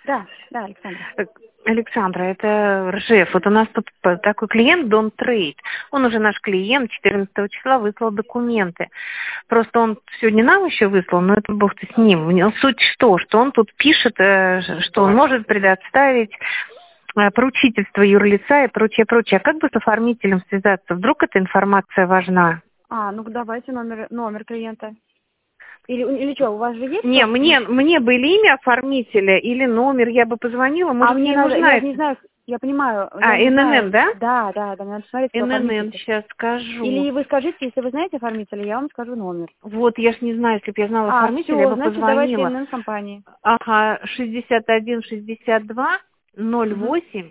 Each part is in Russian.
Да, Александра. Александра, это Ржев. Вот у нас тут такой клиент, Don't Trade. Он уже наш клиент, 14 числа выслал документы. Просто он сегодня нам еще выслал, но это бог ты с ним. Суть что он тут пишет, что он может предоставить поручительство юрлица и прочее, прочее. А как бы с оформителем связаться? Вдруг эта информация важна? Ну давайте номер клиента. Или что, у вас же есть? Не, мне бы или имя оформителя, или номер, я бы позвонила, может, мне мне надо, нужна... я не знаю, я понимаю. ННН, да? Да, мне надо смотреть, кто ННН, оформитель. сейчас скажу. Или вы скажите, если вы знаете оформителя, я вам скажу номер. Вот, я ж не знаю, если бы я знала оформителя, я бы значит, позвонила. давайте ННН компании. Ага, 61 62 08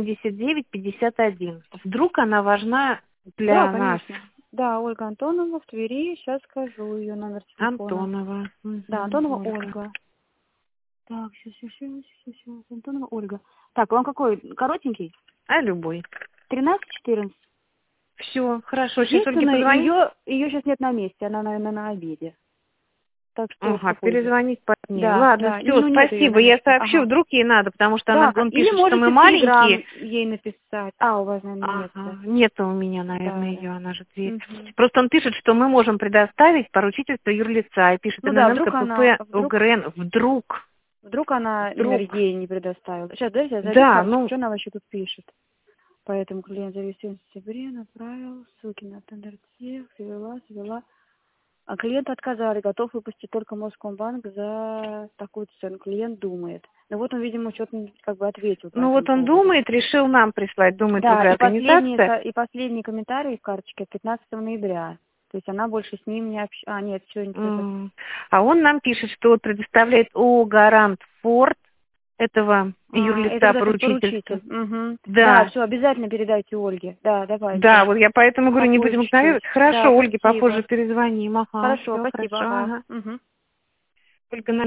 79 51. Вдруг она важна для нас. Конечно. Да, Ольга Антонова в Твери. Сейчас скажу ее номер телефона. Антонова. Да, Антонова Ольга. Так, сейчас. Антонова Ольга. Так, вам какой? Коротенький? А любой. 13-14. Все, хорошо. Сейчас Ольге Единственное, позвонить? ее сейчас нет на месте, она, наверное, на обеде. Так что успокойтесь. Перезвонить по ней. Да, Ладно, все, нет её спасибо. на Я месте. сообщу, вдруг ей надо, потому что он или пишет, что можете мы в Телеграм маленькие. ей написать. У вас, наверное, нет. Да. Нет у меня, наверное, ее, она же дверь. Угу. Просто он пишет, что мы можем предоставить поручительство юрлица, и пишет ННН, КПП, УГРН. Вдруг она номер ей не предоставила. Сейчас, дайте, Да, что она вообще тут пишет. Поэтому клиент зарегистрирован в сентябре, направил ссылки на тендертех, свела. А клиент отказали, готов выпустить только Москомбанк за такую цену. Клиент думает. Ну вот он, видимо, что-то ответил. Он думает, решил нам прислать, думает, да, организация. И последний комментарий в карточке от 15 ноября. То есть она больше с ним не общается. Нет, все интересно. А он нам пишет, что предоставляет гарант Форд этого юрлица поручительства. Угу. Да. Все, обязательно передайте Ольге. Да, давайте. Да, вот я поэтому говорю, не будем игнорировать. Хорошо, Ольге попозже перезвоним. Хорошо, спасибо. Ага. Угу. Ольга,